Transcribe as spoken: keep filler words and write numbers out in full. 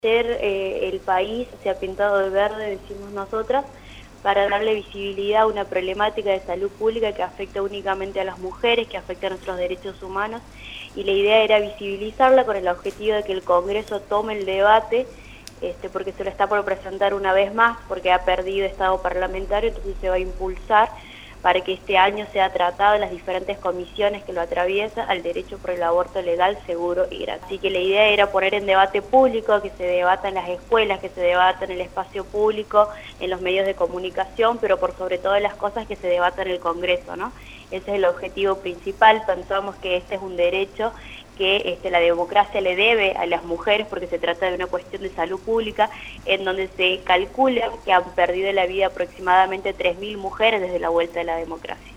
Ser eh, el país se ha pintado de verde, decimos nosotras, para darle visibilidad a una problemática de salud pública que afecta únicamente a las mujeres, que afecta a nuestros derechos humanos, y la idea era visibilizarla con el objetivo de que el Congreso tome el debate, este, porque se lo está por presentar una vez más, porque ha perdido estado parlamentario, entonces se va a impulsar para que este año sea tratado en las diferentes comisiones que lo atraviesan al derecho por el aborto legal, seguro y gratis. Así que la idea era poner en debate público, que se debata en las escuelas, que se debata en el espacio público, en los medios de comunicación, pero por sobre todas las cosas que se debata en el Congreso, ¿no? Ese es el objetivo principal. Pensamos que este es un derecho que este, la democracia le debe a las mujeres porque se trata de una cuestión de salud pública en donde se calcula que han perdido la vida aproximadamente tres mil mujeres desde la vuelta de la democracia.